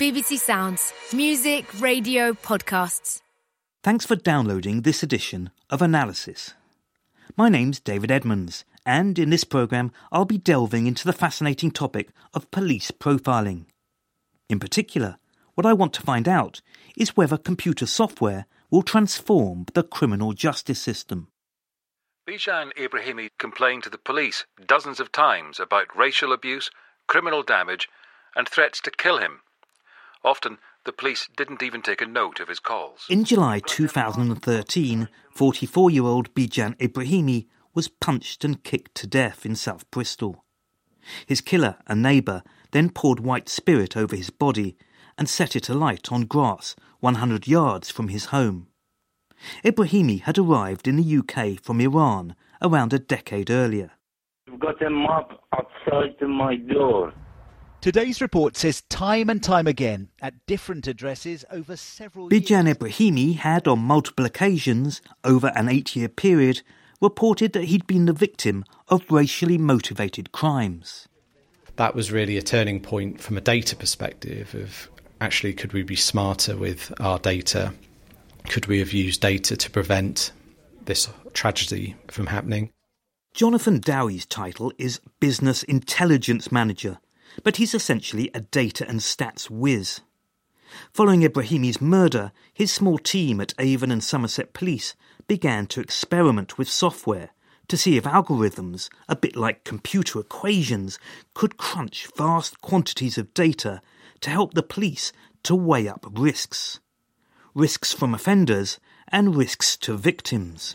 BBC Sounds. Music, radio, podcasts. Thanks for downloading this edition of Analysis. My name's David Edmonds, and in this programme I'll be delving into the fascinating topic of police profiling. In particular, what I want to find out is whether computer software will transform the criminal justice system. Bijan Ibrahimi complained to the police dozens of times about racial abuse, criminal damage and threats to kill him. Often, the police didn't even take a note of his calls. In July 2013, 44-year-old Bijan Ibrahimi was punched and kicked to death in South Bristol. His killer, a neighbour, then poured white spirit over his body and set it alight on grass 100 yards from his home. Ibrahimi had arrived in the UK from Iran around a decade earlier. We've got a mob outside my door. Today's report says time and time again, at different addresses over several Bijan years... Ibrahimi had, on multiple occasions, over an 8-year period, reported that he'd been the victim of racially motivated crimes. That was really a turning point from a data perspective of, actually, could we be smarter with our data? Could we have used data to prevent this tragedy from happening? Jonathan Dowie's title is Business Intelligence Manager, but he's essentially a data and stats whiz. Following Ibrahimi's murder, his small team at Avon and Somerset Police began to experiment with software to see if algorithms, a bit like computer equations, could crunch vast quantities of data to help the police to weigh up risks. Risks from offenders and risks to victims.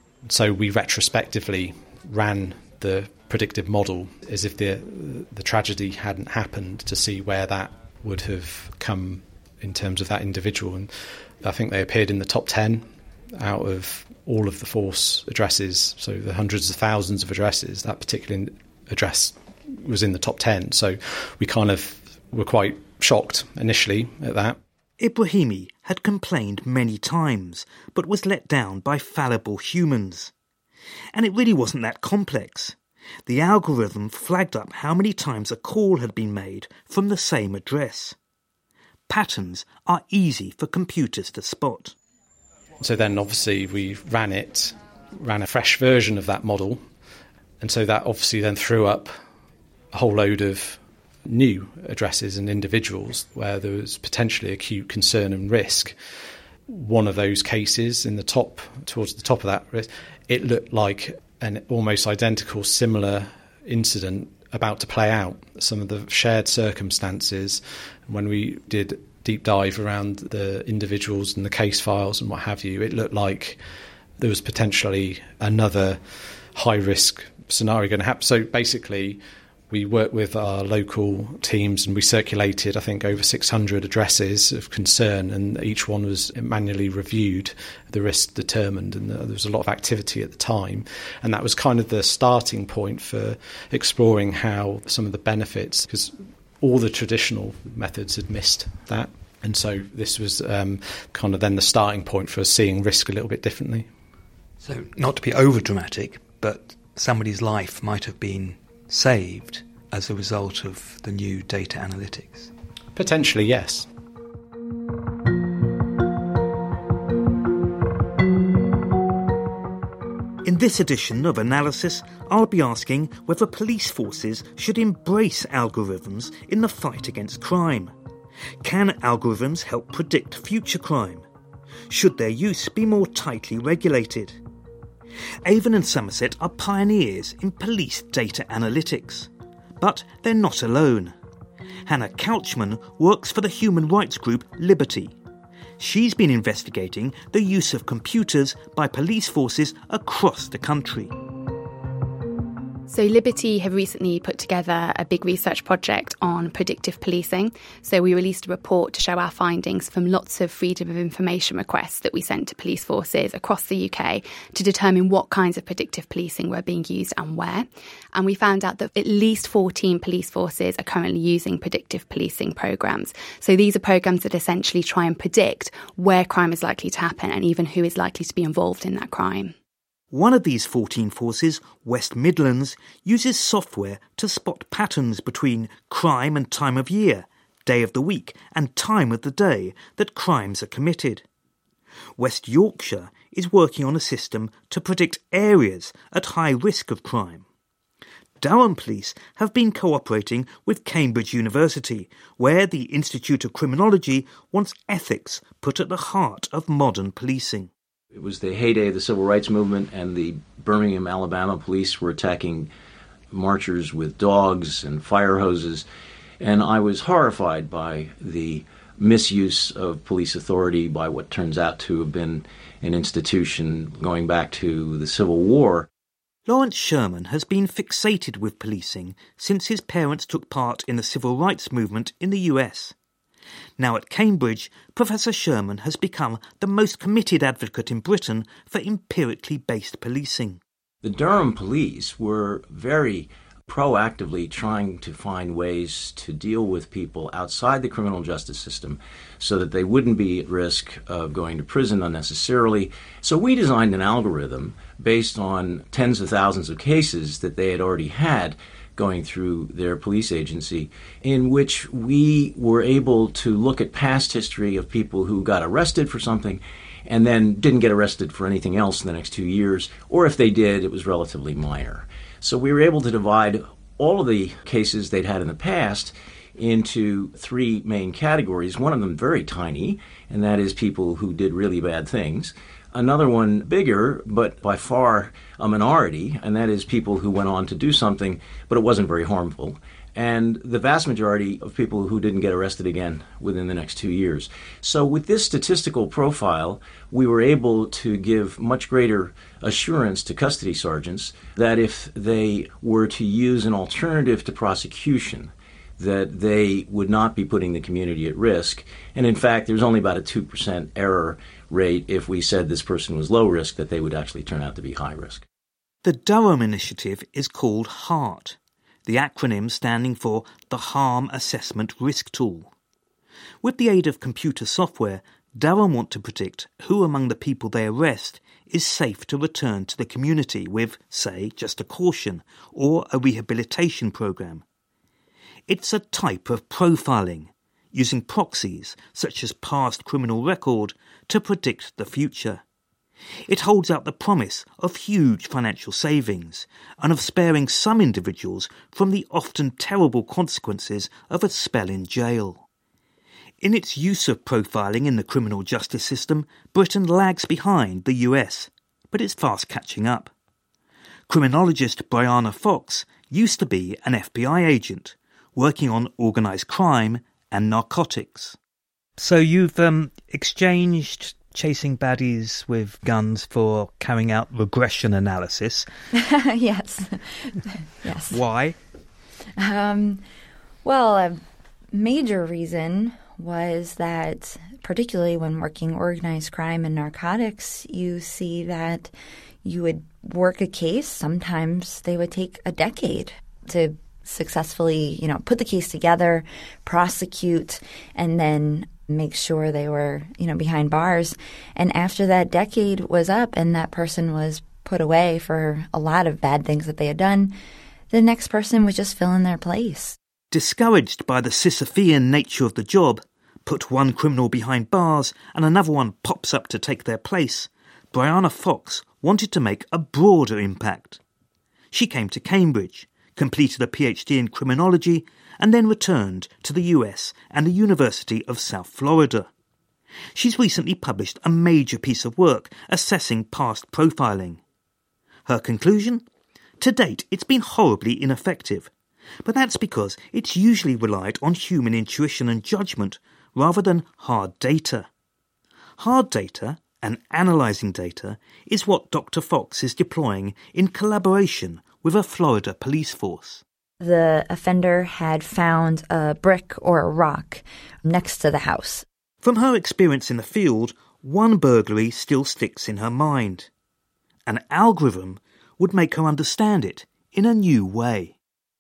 So we retrospectively ran the predictive model as if the tragedy hadn't happened to see where that would have come in terms of that individual. And I think they appeared in the top 10 out of all of the force addresses, so the hundreds of thousands of addresses. That particular address was in the top 10. So we kind of were quite shocked initially at that. Ibrahimi had complained many times, but was let down by fallible humans. And it really wasn't that complex. The algorithm flagged up how many times a call had been made from the same address. Patterns are easy for computers to spot. So then obviously we ran a fresh version of that model, and so that obviously then threw up a whole load of new addresses and individuals where there was potentially acute concern and risk. One of those cases towards the top of that risk, it looked like an almost identical, similar incident about to play out. Some of the shared circumstances, when we did deep dive around the individuals and the case files and what have you, it looked like there was potentially another high-risk scenario going to happen. So basically, we worked with our local teams and we circulated, I think, over 600 addresses of concern, and each one was manually reviewed, the risk determined, and there was a lot of activity at the time. And that was kind of the starting point for exploring how some of the benefits, because all the traditional methods had missed that. And so this was kind of then the starting point for seeing risk a little bit differently. So not to be over-dramatic, but somebody's life might have been saved as a result of the new data analytics? Potentially, yes. In this edition of Analysis, I'll be asking whether police forces should embrace algorithms in the fight against crime. Can algorithms help predict future crime? Should their use be more tightly regulated? Avon and Somerset are pioneers in police data analytics. But they're not alone. Hannah Couchman works for the human rights group Liberty. She's been investigating the use of computers by police forces across the country. So Liberty have recently put together a big research project on predictive policing. So we released a report to show our findings from lots of freedom of information requests that we sent to police forces across the UK to determine what kinds of predictive policing were being used and where. And we found out that at least 14 police forces are currently using predictive policing programmes. So these are programmes that essentially try and predict where crime is likely to happen and even who is likely to be involved in that crime. One of these 14 forces, West Midlands, uses software to spot patterns between crime and time of year, day of the week and time of the day that crimes are committed. West Yorkshire is working on a system to predict areas at high risk of crime. Durham Police have been cooperating with Cambridge University, where the Institute of Criminology wants ethics put at the heart of modern policing. It was the heyday of the civil rights movement, and the Birmingham, Alabama police were attacking marchers with dogs and fire hoses, and I was horrified by the misuse of police authority by what turns out to have been an institution going back to the Civil War. Lawrence Sherman has been fixated with policing since his parents took part in the civil rights movement in the US. Now at Cambridge, Professor Sherman has become the most committed advocate in Britain for empirically based policing. The Durham police were very proactively trying to find ways to deal with people outside the criminal justice system so that they wouldn't be at risk of going to prison unnecessarily. So we designed an algorithm based on tens of thousands of cases that they had already had going through their police agency, in which we were able to look at past history of people who got arrested for something and then didn't get arrested for anything else in the next 2 years, or if they did, it was relatively minor. So we were able to divide all of the cases they'd had in the past into three main categories, one of them very tiny, and that is people who did really bad things. Another one bigger, but by far a minority, and that is people who went on to do something, but it wasn't very harmful. And the vast majority of people who didn't get arrested again within the next 2 years. So with this statistical profile, we were able to give much greater assurance to custody sergeants that if they were to use an alternative to prosecution, that they would not be putting the community at risk. And in fact, there's only about a 2% error rate if we said this person was low risk, that they would actually turn out to be high risk. The Durham initiative is called HART, the acronym standing for the Harm Assessment Risk Tool. With the aid of computer software, Durham want to predict who among the people they arrest is safe to return to the community with, say, just a caution or a rehabilitation program. It's a type of profiling, using proxies such as past criminal record to predict the future. It holds out the promise of huge financial savings and of sparing some individuals from the often terrible consequences of a spell in jail. In its use of profiling in the criminal justice system, Britain lags behind the US, but it's fast catching up. Criminologist Brianna Fox used to be an FBI agent, working on organised crime and narcotics. So you've exchanged chasing baddies with guns for carrying out regression analysis. Yes. Yes. Why? Well, a major reason was that, particularly when working organized crime and narcotics, you see that you would work a case. Sometimes they would take a decade to successfully, put the case together, prosecute, and then make sure they were, behind bars. And after that decade was up and that person was put away for a lot of bad things that they had done, the next person would just fill in their place. Discouraged by the Sisyphean nature of the job, put one criminal behind bars and another one pops up to take their place, Brianna Fox wanted to make a broader impact. She came to Cambridge, completed a PhD in criminology, and then returned to the US and the University of South Florida. She's recently published a major piece of work assessing past profiling. Her conclusion? To date, it's been horribly ineffective, but that's because it's usually relied on human intuition and judgment rather than hard data. Hard data and analysing data is what Dr. Fox is deploying in collaboration with a Florida police force. The offender had found a brick or a rock next to the house. From her experience in the field, one burglary still sticks in her mind. An algorithm would make her understand it in a new way.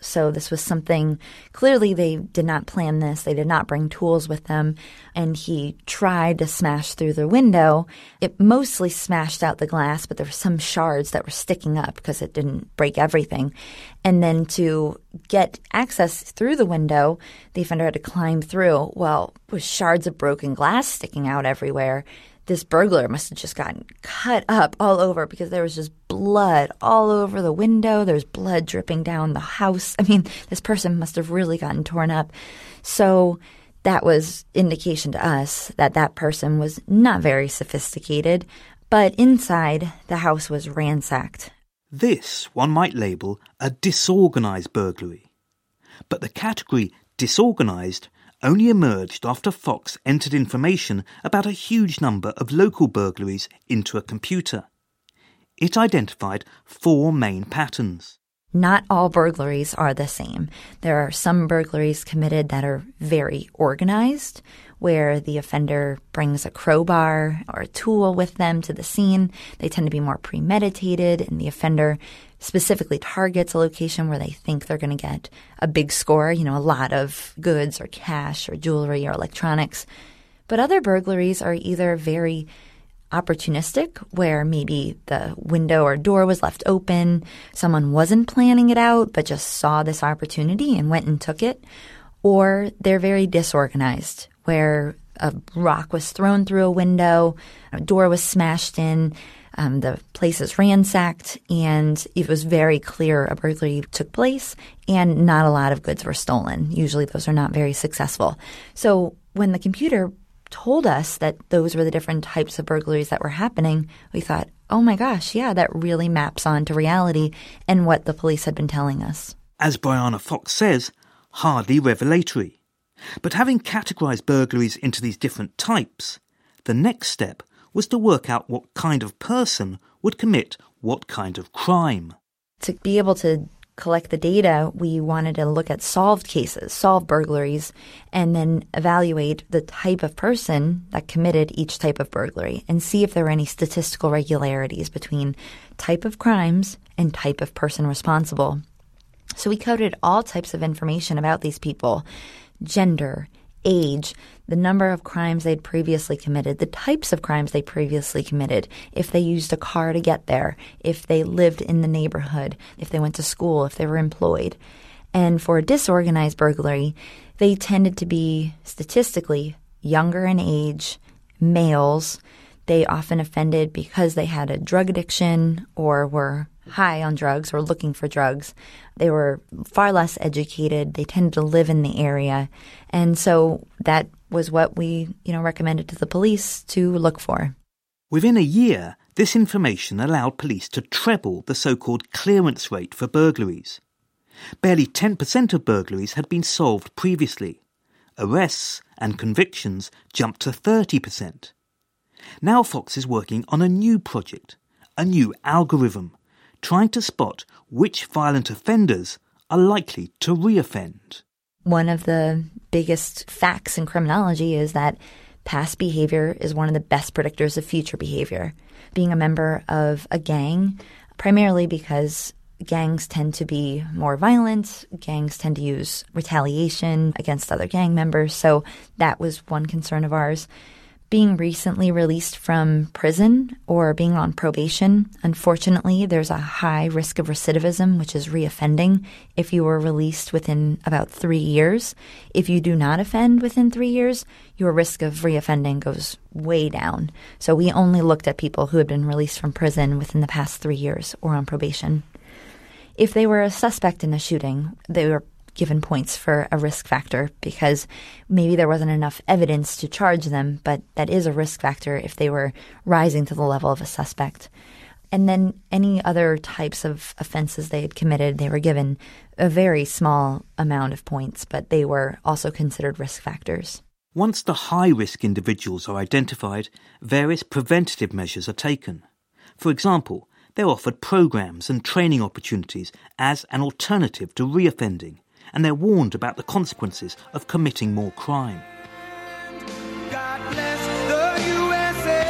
So this was something, clearly they did not plan this. They did not bring tools with them. And he tried to smash through the window. It mostly smashed out the glass, but there were some shards that were sticking up because it didn't break everything. And then to get access through the window, the offender had to climb through. Well, with shards of broken glass sticking out everywhere, this burglar must have just gotten cut up all over because there was just blood all over the window. There's blood dripping down the house. I mean, this person must have really gotten torn up. So that was indication to us that that person was not very sophisticated, but inside the house was ransacked. This one might label a disorganised burglary. But the category disorganised only emerged after Fox entered information about a huge number of local burglaries into a computer. It identified 4 main patterns. Not all burglaries are the same. There are some burglaries committed that are very organized, where the offender brings a crowbar or a tool with them to the scene. They tend to be more premeditated, and the offender specifically targets a location where they think they're going to get a big score, a lot of goods or cash or jewelry or electronics. But other burglaries are either very opportunistic, where maybe the window or door was left open, someone wasn't planning it out but just saw this opportunity and went and took it, or they're very disorganized, where a rock was thrown through a window, a door was smashed in, the place is ransacked, and it was very clear a burglary took place and not a lot of goods were stolen. Usually those are not very successful. So when the computer told us that those were the different types of burglaries that were happening, we thought, oh my gosh, yeah, that really maps onto reality and what the police had been telling us. As Brianna Fox says, hardly revelatory. But having categorised burglaries into these different types, the next step was to work out what kind of person would commit what kind of crime. To be able to collect the data, we wanted to look at solved cases, solved burglaries, and then evaluate the type of person that committed each type of burglary and see if there were any statistical regularities between type of crimes and type of person responsible. So we coded all types of information about these people: gender, age, the number of crimes they'd previously committed, the types of crimes they previously committed, if they used a car to get there, if they lived in the neighborhood, if they went to school, if they were employed. And for a disorganized burglary, they tended to be statistically younger in age, males. They often offended because they had a drug addiction or were high on drugs or looking for drugs. They were far less educated. They tended to live in the area. And so that was what we, recommended to the police to look for. Within a year, this information allowed police to treble the so-called clearance rate for burglaries. Barely 10% of burglaries had been solved previously. Arrests and convictions jumped to 30%. Now Fox is working on a new project, a new algorithm, trying to spot which violent offenders are likely to reoffend. One of the biggest facts in criminology is that past behavior is one of the best predictors of future behavior. Being a member of a gang, primarily because gangs tend to be more violent, gangs tend to use retaliation against other gang members, so that was one concern of ours. Being recently released from prison or being on probation, unfortunately, there's a high risk of recidivism, which is reoffending, if you were released within about 3 years. If you do not offend within 3 years, your risk of reoffending goes way down. So we only looked at people who had been released from prison within the past 3 years or on probation. If they were a suspect in a shooting, they were given points for a risk factor because maybe there wasn't enough evidence to charge them, but that is a risk factor if they were rising to the level of a suspect. And then any other types of offenses they had committed, they were given a very small amount of points, but they were also considered risk factors. Once the high-risk individuals are identified, various preventative measures are taken. For example, they're offered programs and training opportunities as an alternative to reoffending, and they're warned about the consequences of committing more crime. God bless the USA.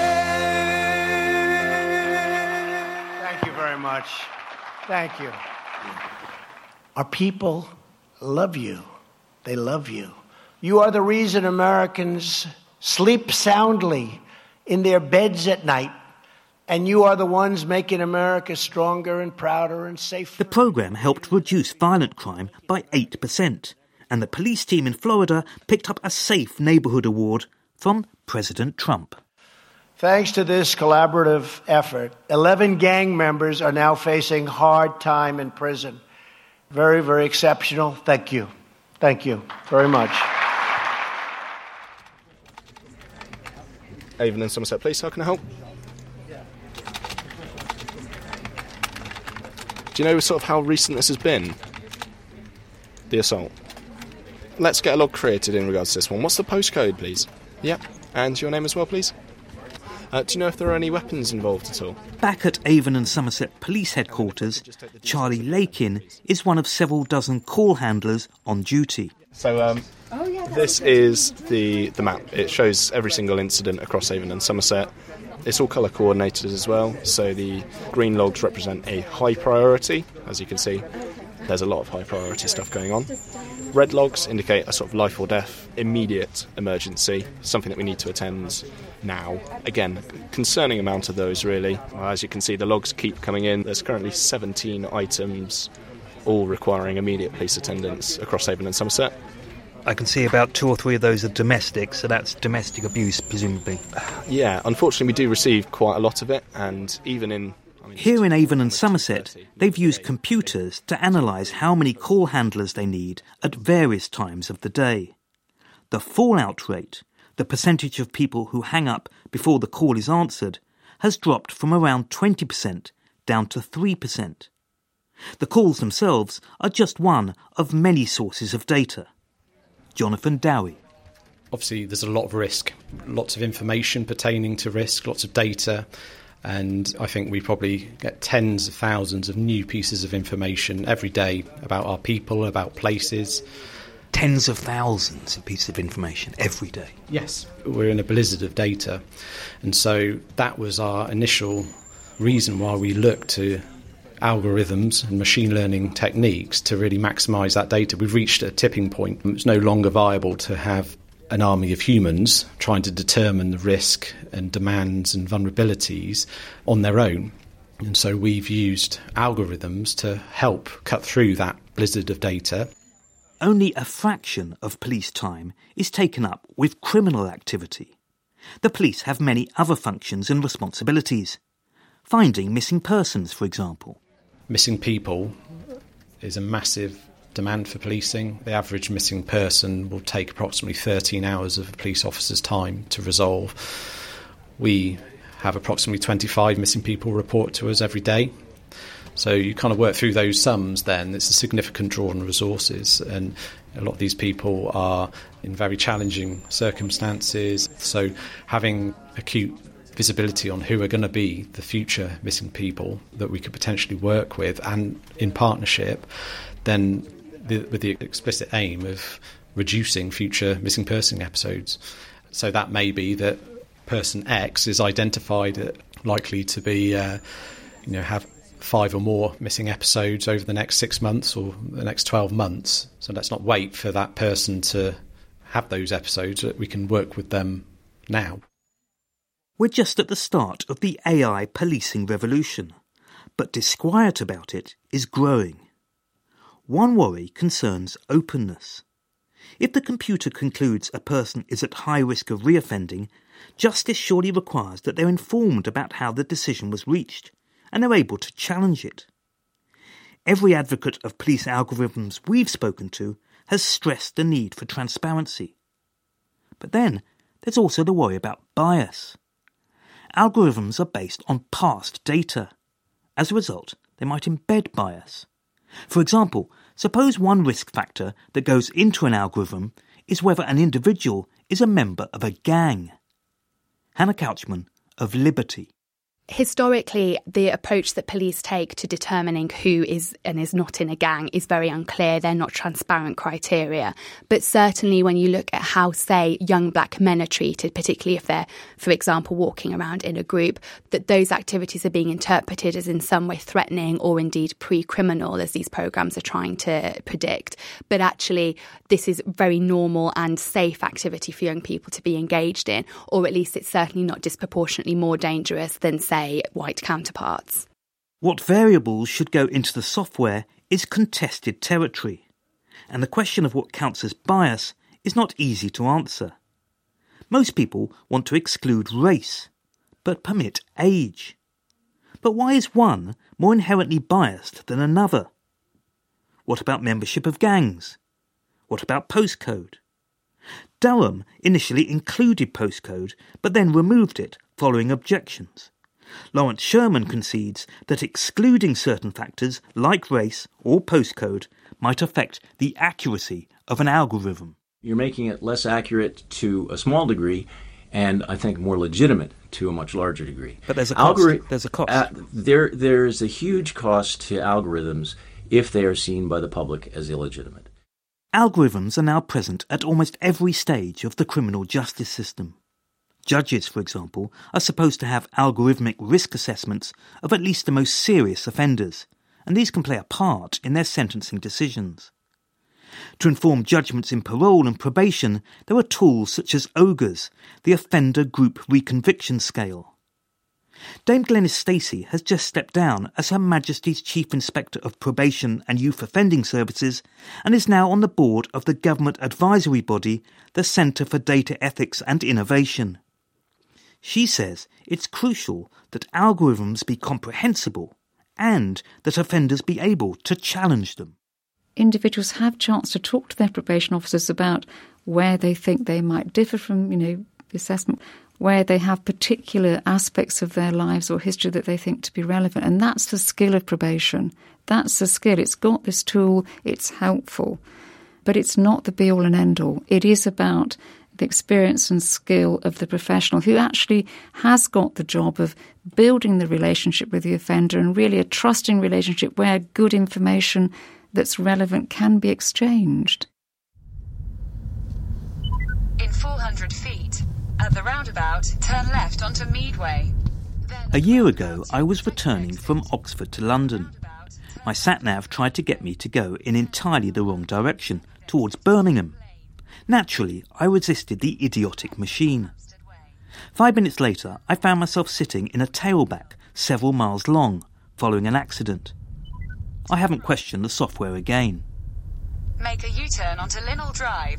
Thank you very much. Thank you. Our people love you. They love you. You are the reason Americans sleep soundly in their beds at night, and you are the ones making America stronger and prouder and safer. The programme helped reduce violent crime by 8%, and the police team in Florida picked up a Safe Neighborhood Award from President Trump. Thanks to this collaborative effort, 11 gang members are now facing hard time in prison. Very, very exceptional. Thank you. Thank you very much. Avon and Somerset Police, how can I help? Do you know sort of how recent this has been? The assault. Let's get a log created in regards to this one. What's the postcode, please? Yep. And your name as well, please? Do you know if there are any weapons involved at all? Back at Avon and Somerset Police Headquarters, Charlie Lakin is one of several dozen call handlers on duty. So this is the map. It shows every single incident across Avon and Somerset. It's all colour coordinated as well, so the green logs represent a high priority. As you can see, there's a lot of high priority stuff going on. Red logs indicate a sort of life or death, immediate emergency, something that we need to attend now. Again, concerning amount of those really. As you can see, the logs keep coming in. There's currently 17 items, all requiring immediate police attendance across Avon and Somerset. I can see about 2 or 3 of those are domestic, so that's domestic abuse, presumably. Yeah, unfortunately we do receive quite a lot of it, and even in... Here in Avon and Somerset, they've used computers to analyse how many call handlers they need at various times of the day. The fallout rate, the percentage of people who hang up before the call is answered, has dropped from around 20% down to 3%. The calls themselves are just one of many sources of data. Jonathan Dowie. Obviously, there's a lot of risk, lots of information pertaining to risk, lots of data, and I think we probably get tens of thousands of new pieces of information every day about our people, about places. Tens of thousands of pieces of information every day? Yes, we're in a blizzard of data, and so that was our initial reason why we looked to algorithms and machine learning techniques to really maximise that data. We've reached a tipping point. It's no longer viable to have an army of humans trying to determine the risk and demands and vulnerabilities on their own. And so we've used algorithms to help cut through that blizzard of data. Only a fraction of police time is taken up with criminal activity. The police have many other functions and responsibilities. Finding missing persons, for example. Missing people is a massive demand for policing. The average missing person will take approximately 13 hours of a police officer's time to resolve. We have approximately 25 missing people report to us every day. So you kind of work through those sums then. It's a significant draw on resources, and a lot of these people are in very challenging circumstances. So having acute visibility on who are going to be the future missing people that we could potentially work with and in partnership, then with the explicit aim of reducing future missing person episodes. So that may be that person X is identified likely to be, have 5 or more missing episodes over the next 6 months or the next 12 months. So let's not wait for that person to have those episodes. That we can work with them now. We're just at the start of the AI policing revolution, but disquiet about it is growing. One worry concerns openness. If the computer concludes a person is at high risk of reoffending, justice surely requires that they're informed about how the decision was reached, and they're able to challenge it. Every advocate of police algorithms we've spoken to has stressed the need for transparency. But then there's also the worry about bias. Algorithms are based on past data. As a result, they might embed bias. For example, suppose one risk factor that goes into an algorithm is whether an individual is a member of a gang. Hannah Couchman of Liberty. Historically, the approach that police take to determining who is and is not in a gang is very unclear. They're not transparent criteria. But certainly when you look at how, say, young black men are treated, particularly if they're, for example, walking around in a group, that those activities are being interpreted as in some way threatening or indeed pre-criminal, as these programmes are trying to predict. But actually, this is very normal and safe activity for young people to be engaged in, or at least it's certainly not disproportionately more dangerous than, say, white counterparts. What variables should go into the software is contested territory, and the question of what counts as bias is not easy to answer. Most people want to exclude race, but permit age. But why is one more inherently biased than another? What about membership of gangs? What about postcode? Durham initially included postcode, but then removed it following objections. Lawrence Sherman concedes that excluding certain factors like race or postcode might affect the accuracy of an algorithm. You're making it less accurate to a small degree, and I think more legitimate to a much larger degree. But there's a cost. There's a cost. There's a huge cost to algorithms if they are seen by the public as illegitimate. Algorithms are now present at almost every stage of the criminal justice system. Judges, for example, are supposed to have algorithmic risk assessments of at least the most serious offenders, and these can play a part in their sentencing decisions. To inform judgments in parole and probation, there are tools such as OGRES, the Offender Group Reconviction Scale. Dame Glenys Stacey has just stepped down as Her Majesty's Chief Inspector of Probation and Youth Offending Services and is now on the board of the government advisory body, the Centre for Data Ethics and Innovation. She says it's crucial that algorithms be comprehensible and that offenders be able to challenge them. Individuals have a chance to talk to their probation officers about where they think they might differ from, the assessment, where they have particular aspects of their lives or history that they think to be relevant. And that's the skill of probation. That's the skill. It's got this tool. It's helpful. But it's not the be-all and end-all. It is about the experience and skill of the professional who actually has got the job of building the relationship with the offender and really a trusting relationship where good information that's relevant can be exchanged. In 400 feet, at the roundabout, turn left onto Meadway. A year ago, I was returning from Oxford to London. My sat-nav tried to get me to go in entirely the wrong direction, towards Birmingham. Naturally, I resisted the idiotic machine. 5 minutes later, I found myself sitting in a tailback several miles long, following an accident. I haven't questioned the software again. Make a U-turn onto Linnell Drive.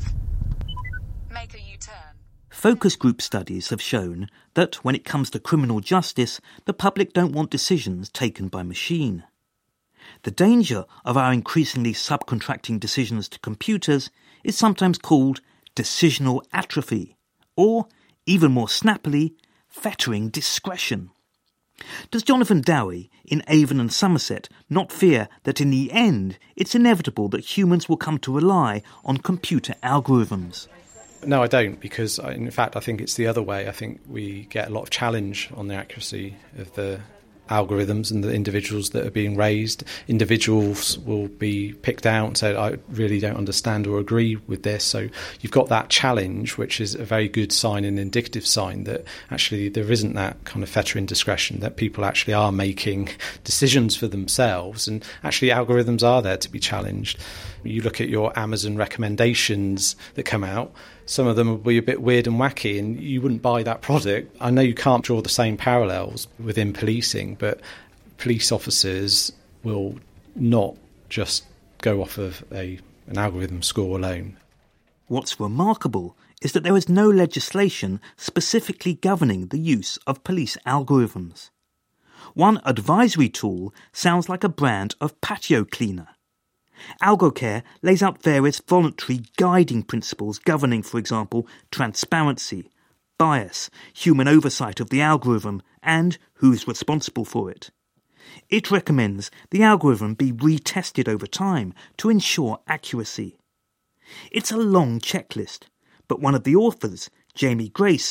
Make a U-turn. Focus group studies have shown that when it comes to criminal justice, the public don't want decisions taken by machine. The danger of our increasingly subcontracting decisions to computers is sometimes called decisional atrophy, or, even more snappily, fettering discretion. Does Jonathan Dowie in Avon and Somerset not fear that in the end it's inevitable that humans will come to rely on computer algorithms? No, I don't, because in fact I think it's the other way. I think we get a lot of challenge on the accuracy of the algorithms and the individuals that are being raised. Individuals will be picked out and say, I really don't understand or agree with this. So you've got that challenge, which is a very good sign, an indicative sign that actually there isn't that kind of fettering discretion, that people actually are making decisions for themselves, and actually algorithms are there to be challenged. You look at your Amazon recommendations that come out, some of them will be a bit weird and wacky and you wouldn't buy that product. I know you can't draw the same parallels within policing, but police officers will not just go off of an algorithm score alone. What's remarkable is that there is no legislation specifically governing the use of police algorithms. One advisory tool sounds like a brand of patio cleaner. AlgoCare lays out various voluntary guiding principles governing, for example, transparency, bias, human oversight of the algorithm, and who's responsible for it. It recommends the algorithm be retested over time to ensure accuracy. It's a long checklist, but one of the authors, Jamie Grace,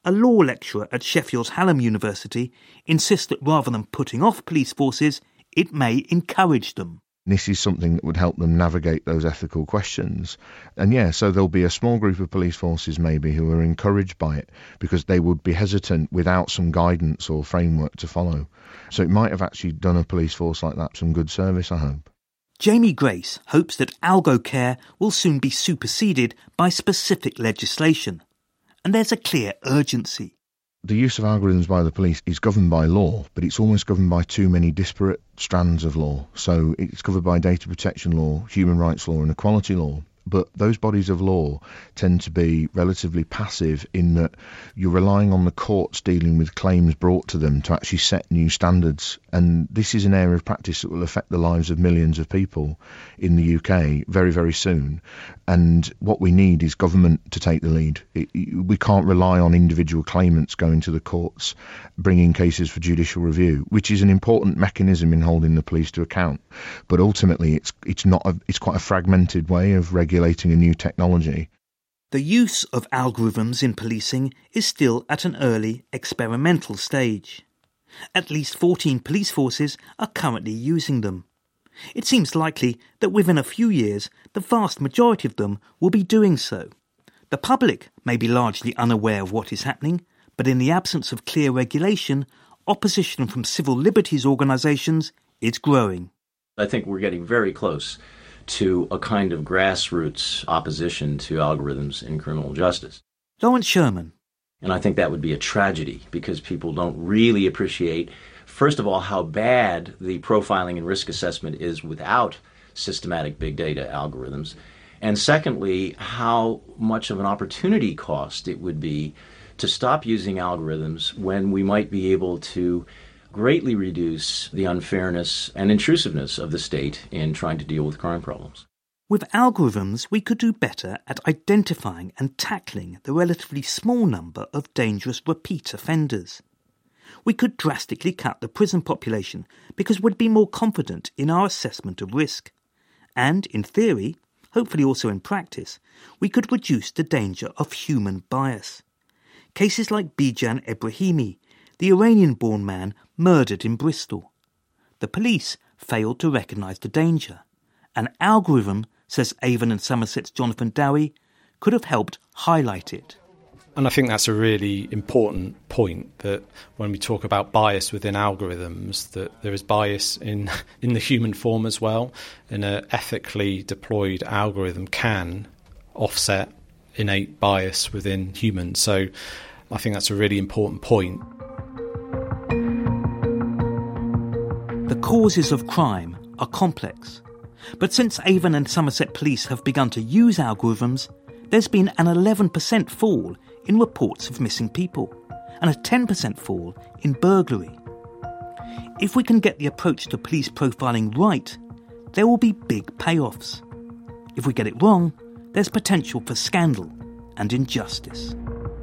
a law lecturer at Sheffield's Hallam University, insists that rather than putting off police forces, it may encourage them. This is something that would help them navigate those ethical questions. And so there'll be a small group of police forces maybe who are encouraged by it because they would be hesitant without some guidance or framework to follow. So it might have actually done a police force like that some good service, I hope. Jamie Grace hopes that algo care will soon be superseded by specific legislation. And there's a clear urgency. The use of algorithms by the police is governed by law, but it's almost governed by too many disparate strands of law. So it's covered by data protection law, human rights law and equality law. But those bodies of law tend to be relatively passive in that you're relying on the courts dealing with claims brought to them to actually set new standards. And this is an area of practice that will affect the lives of millions of people in the UK very, very soon. And what we need is government to take the lead. We can't rely on individual claimants going to the courts, bringing cases for judicial review, which is an important mechanism in holding the police to account. But ultimately, it's quite a fragmented way of regulating a new technology. The use of algorithms in policing is still at an early experimental stage. At least 14 police forces are currently using them. It seems likely that within a few years, the vast majority of them will be doing so. The public may be largely unaware of what is happening, but in the absence of clear regulation, opposition from civil liberties organisations is growing. I think we're getting very close to a kind of grassroots opposition to algorithms in criminal justice. Lawrence Sherman. And I think that would be a tragedy because people don't really appreciate, first of all, how bad the profiling and risk assessment is without systematic big data algorithms. And secondly, how much of an opportunity cost it would be to stop using algorithms when we might be able to greatly reduce the unfairness and intrusiveness of the state in trying to deal with crime problems. With algorithms, we could do better at identifying and tackling the relatively small number of dangerous repeat offenders. We could drastically cut the prison population because we'd be more confident in our assessment of risk. And, in theory, hopefully also in practice, we could reduce the danger of human bias. Cases like Bijan Ebrahimi, the Iranian-born man murdered in Bristol. The police failed to recognise the danger. An algorithm, says Avon and Somerset's Jonathan Dowie, could have helped highlight it. And I think that's a really important point, that when we talk about bias within algorithms, that there is bias in the human form as well. And an ethically deployed algorithm can offset innate bias within humans. So I think that's a really important point. The causes of crime are complex. But since Avon and Somerset Police have begun to use algorithms, there's been an 11% fall in reports of missing people and a 10% fall in burglary. If we can get the approach to police profiling right, there will be big payoffs. If we get it wrong, there's potential for scandal and injustice.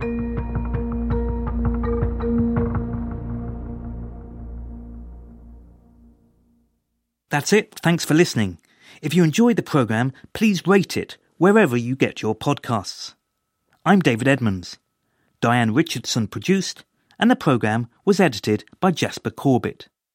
That's it. Thanks for listening. If you enjoyed the programme, please rate it wherever you get your podcasts. I'm David Edmonds. Diane Richardson produced, and the programme was edited by Jasper Corbett.